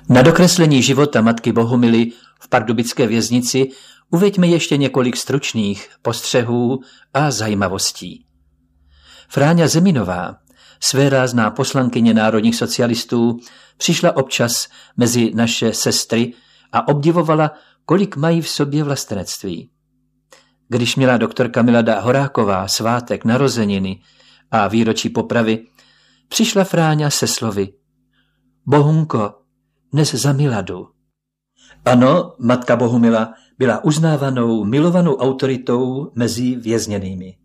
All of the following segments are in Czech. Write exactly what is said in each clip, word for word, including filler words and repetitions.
Na dokreslení života matky Bohumily v pardubické věznici uveďme ještě několik stručných postřehů a zajímavostí. Fráňa Zeminová, svérázná poslankyně národních socialistů, přišla občas mezi naše sestry a obdivovala, kolik mají v sobě vlastenectví. Když měla doktorka Milada Horáková svátek narozeniny a výročí popravy, přišla Fráňa se slovy: Bohunko, dnes za Miladu. Ano, matka Bohumila byla uznávanou, milovanou autoritou mezi vězněnými.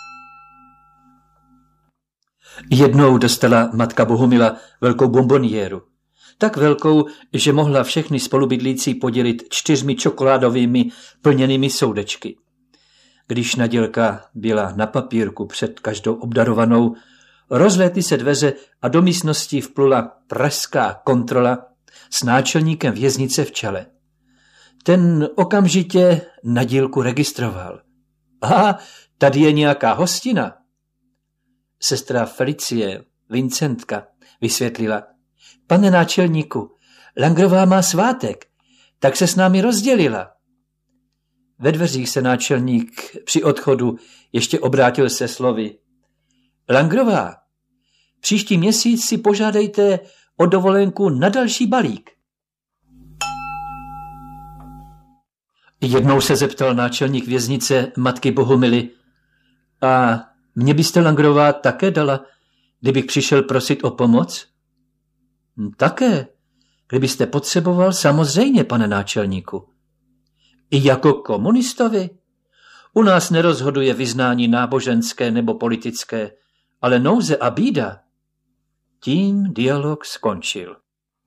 Jednou dostala matka Bohumila velkou bomboniéru. Tak velkou, že mohla všechny spolubydlící podělit čtyřmi čokoládovými plněnými soudečky. Když nadělka byla na papírku před každou obdarovanou, rozlétly se dveře a do místnosti vplula pražská kontrola s náčelníkem věznice v čele. Ten okamžitě nadílku registroval. Aha, tady je nějaká hostina. Sestra Felicie, Vincentka, vysvětlila: Pane náčelníku, Langrová má svátek, tak se s námi rozdělila. Ve dveřích se náčelník při odchodu ještě obrátil se slovy: Langrová, příští měsíc si požádejte o dovolenku na další balík. Jednou se zeptal náčelník věznice matky Bohumily: A mě byste, Langrová, také dala, kdybych přišel prosit o pomoc? Také, kdybyste potřeboval, samozřejmě, pane náčelníku. I jako komunistovi? U nás nerozhoduje vyznání náboženské nebo politické, ale nouze a bída. Tím dialog skončil.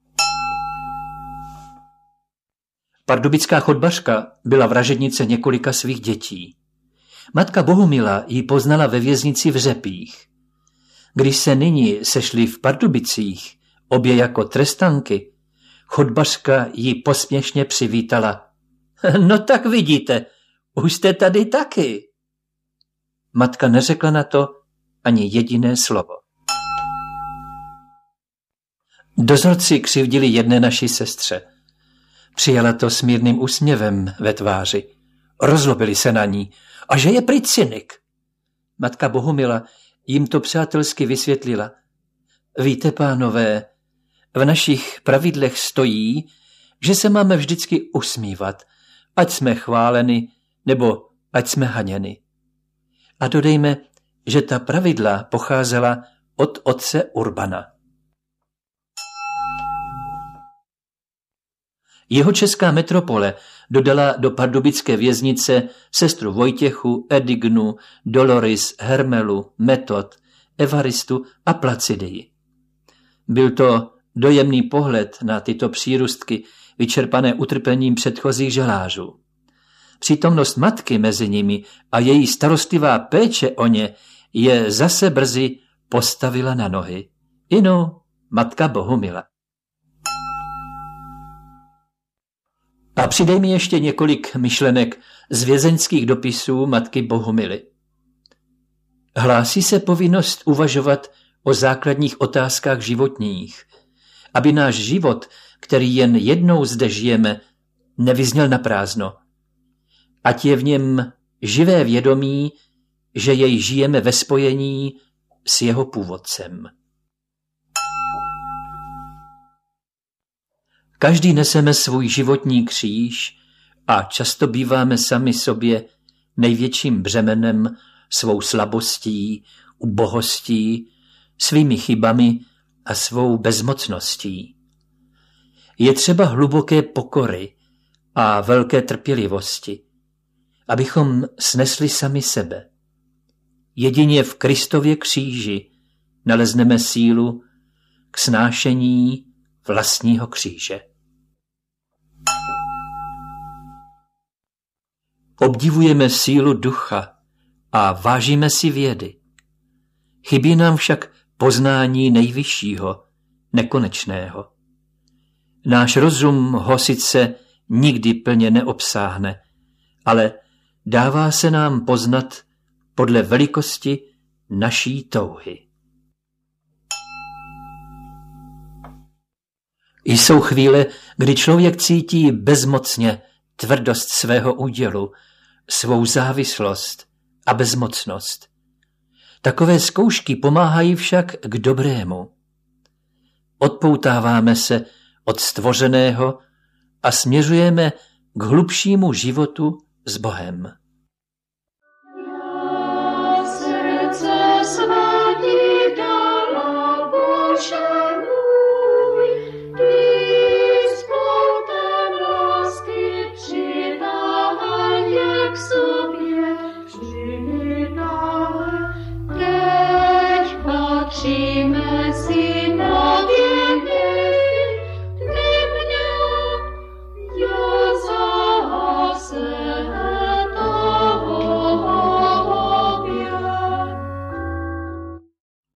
Pardubická chodbařka byla vražednice několika svých dětí. Matka Bohumila ji poznala ve věznici v Řepích. Když se nyní sešli v Pardubicích, obě jako trestanky, chodbařka ji posměšně přivítala: No tak vidíte, už jste tady taky. Matka neřekla na to ani jediné slovo. Dozorci křivdili jedné naší sestře. Přijala to s mírným úsměvem ve tváři. Rozlobili se na ní, a že je prý cynik. Matka Bohumila jim to přátelsky vysvětlila: Víte, pánové, v našich pravidlech stojí, že se máme vždycky usmívat, ať jsme chváleni, nebo ať jsme haněni. A dodejme, že ta pravidla pocházela od otce Urbana. Jihočeská metropole dodala do pardubické věznice sestru Vojtěchu, Edignu, Doloris, Hermelu, Metod, Evaristu a Placidii. Byl to dojemný pohled na tyto přírůstky, vyčerpané utrpením předchozích žalářů. Přítomnost matky mezi nimi a její starostlivá péče o ně je zase brzy postavila na nohy. Inu, matka Bohumila. A přidej mi ještě několik myšlenek z vězeňských dopisů matky Bohumily. Hlásí se povinnost uvažovat o základních otázkách životních, aby náš život, který jen jednou zde žijeme, nevyzněl na prázdno. Ať je v něm živé vědomí, že jej žijeme ve spojení s jeho původcem. Každý neseme svůj životní kříž a často býváme sami sobě největším břemenem svou slabostí, ubohostí, svými chybami a svou bezmocností. Je třeba hluboké pokory a velké trpělivosti, abychom snesli sami sebe. Jedině v Kristově kříži nalezneme sílu k snášení vlastního kříže. Obdivujeme sílu ducha a vážíme si vědy. Chybí nám však poznání nejvyššího, nekonečného. Náš rozum ho sice nikdy plně neobsáhne, ale dává se nám poznat podle velikosti naší touhy. Jsou chvíle, kdy člověk cítí bezmocně tvrdost svého údělu, svou závislost a bezmocnost. Takové zkoušky pomáhají však k dobrému. Odpoutáváme se od stvořeného a směřujeme k hlubšímu životu s Bohem. Patříme si